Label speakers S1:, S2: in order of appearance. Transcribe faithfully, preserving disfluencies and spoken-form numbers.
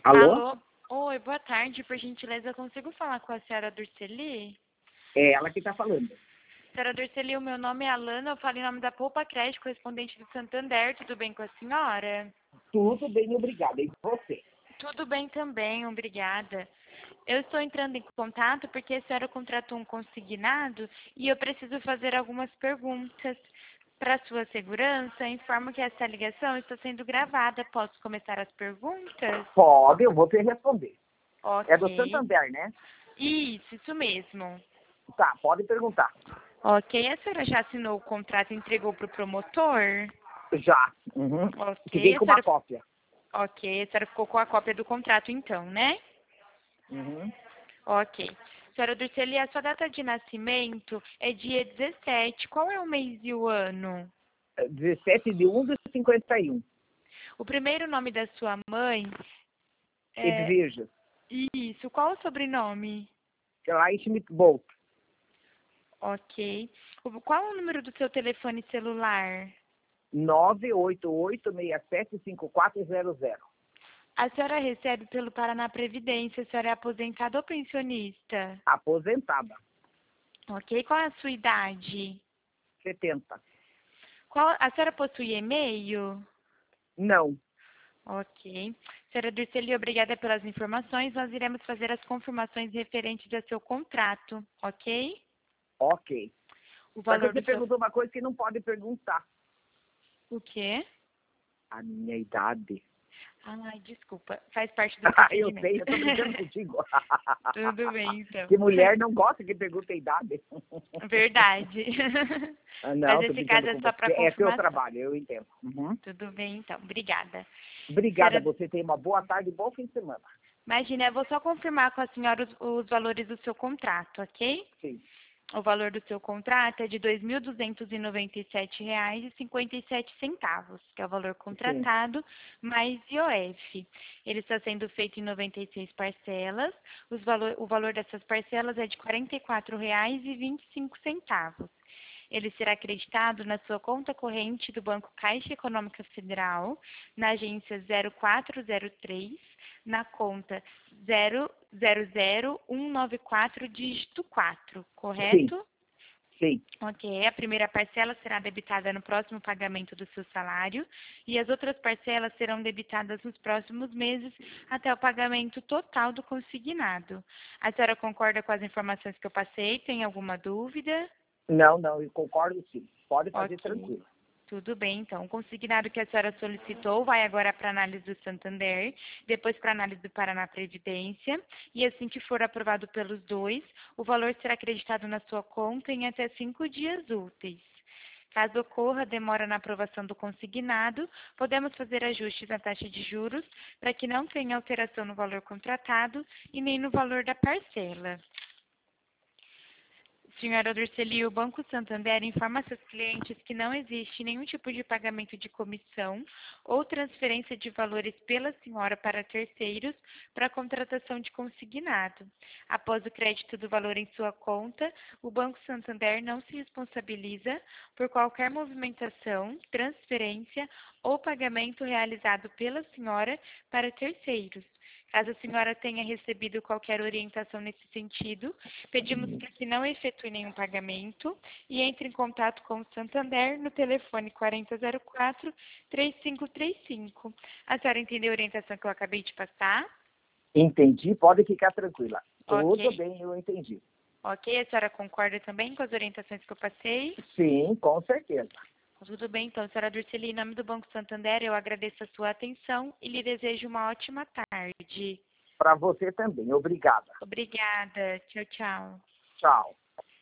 S1: Alô?
S2: Alô? Oi, boa tarde. Por gentileza, eu consigo falar com a senhora Durceli?
S1: É ela que está falando.
S2: Senhora Durceli, o meu nome é Alana, eu falo em nome da Poupa Crédito, correspondente do Santander. Tudo bem com a senhora?
S1: Tudo bem, obrigada. E você?
S2: Tudo bem também, obrigada. Eu estou entrando em contato porque a senhora contratou um consignado e eu preciso fazer algumas perguntas. Para sua segurança, informo que essa ligação está sendo gravada. Posso começar as perguntas?
S1: Pode, eu vou te responder.
S2: Ok.
S1: É do Santander, né?
S2: Isso, isso mesmo.
S1: Tá, pode perguntar.
S2: Ok, a senhora já assinou o contrato e entregou para o promotor?
S1: Já. Uhum. Fiquei
S2: Ok, a
S1: com uma
S2: senhora,
S1: cópia.
S2: ok, a senhora ficou com a cópia do contrato então, né?
S1: Uhum.
S2: Ok. Senhora Durceli, a sua data de nascimento é dia dezessete. Qual é o mês e o ano?
S1: dezessete de um de cinquenta e um.
S2: O primeiro nome da sua mãe é...
S1: Edviges.
S2: Isso, qual o sobrenome?
S1: Lá em Schmidt-Bolt.
S2: Ok. O- Qual o número do seu telefone celular?
S1: nove oito oito, seis sete, cinco quatro zero zero.
S2: A senhora recebe pelo Paraná Previdência, a senhora é aposentada ou pensionista?
S1: Aposentada.
S2: Ok, qual é a sua idade?
S1: setenta.
S2: Qual, a senhora possui e-mail?
S1: Não.
S2: Ok. Senhora Durceli, obrigada pelas informações. Nós iremos fazer as confirmações referentes ao seu contrato, ok?
S1: Ok.
S2: O
S1: Só que
S2: valor
S1: você
S2: do seu...
S1: perguntou uma coisa que não pode perguntar.
S2: O quê?
S1: A minha idade.
S2: Ai, desculpa. Faz parte do
S1: Ah, eu
S2: procedimento.
S1: sei, eu tô brincando contigo.
S2: Tudo bem, então.
S1: Que mulher não gosta que pergunte a idade.
S2: Verdade.
S1: Ah,
S2: Mas
S1: não, tô
S2: esse
S1: brincando
S2: caso é
S1: com
S2: só para
S1: você. É seu
S2: confirmação.
S1: trabalho, eu entendo. Uhum.
S2: Tudo bem, então. Obrigada.
S1: Obrigada,
S2: Senhora...
S1: você tem uma boa tarde e bom fim de semana.
S2: Imagina, eu vou só confirmar com a senhora os, os valores do seu contrato, ok?
S1: Sim,
S2: O valor do seu contrato é de dois mil duzentos e noventa e sete reais e cinquenta e sete centavos, que é o valor
S1: sim,
S2: contratado, mais I O F. Ele está sendo feito em noventa e seis parcelas. Os valor, o valor dessas parcelas é de quarenta e quatro reais e vinte e cinco centavos. Ele será acreditado na sua conta corrente do Banco Caixa Econômica Federal, na agência zero quatro zero três, na conta zero zero zero um nove quatro, dígito quatro,
S1: sim,
S2: correto?
S1: sim.
S2: Ok, a primeira parcela será debitada no próximo pagamento do seu salário e as outras parcelas serão debitadas nos próximos meses até o pagamento total do consignado. A senhora concorda com as informações que eu passei? Tem alguma dúvida?
S1: Não, não, eu concordo sim. Pode fazer
S2: Ok,
S1: tranquilo.
S2: tudo bem, então. O consignado que a senhora solicitou vai agora para análise do Santander, depois para análise do Paraná Previdência, e assim que for aprovado pelos dois, o valor será acreditado na sua conta em até cinco dias úteis. Caso ocorra demora na aprovação do consignado, podemos fazer ajustes na taxa de juros para que não tenha alteração no valor contratado e nem no valor da parcela. Senhora Durceli, o Banco Santander informa seus clientes que não existe nenhum tipo de pagamento de comissão ou transferência de valores pela senhora para terceiros para a contratação de consignado. Após o crédito do valor em sua conta, o Banco Santander não se responsabiliza por qualquer movimentação, transferência ou pagamento realizado pela senhora para terceiros. Caso a senhora tenha recebido qualquer orientação nesse sentido, pedimos para que não efetue nenhum pagamento e entre em contato com o Santander no telefone quarenta zero quatro, trinta e cinco trinta e cinco. A senhora entendeu a orientação que eu acabei de passar?
S1: Entendi, pode ficar tranquila. Tudo
S2: Ok.
S1: bem, eu entendi.
S2: Ok, a senhora concorda também com as orientações que eu passei?
S1: Sim, com certeza.
S2: Tudo bem, então, senhora Durceli, em nome do Banco Santander, eu agradeço a sua atenção e lhe desejo uma ótima tarde.
S1: Para você também, obrigada.
S2: Obrigada. Tchau, tchau.
S1: Tchau.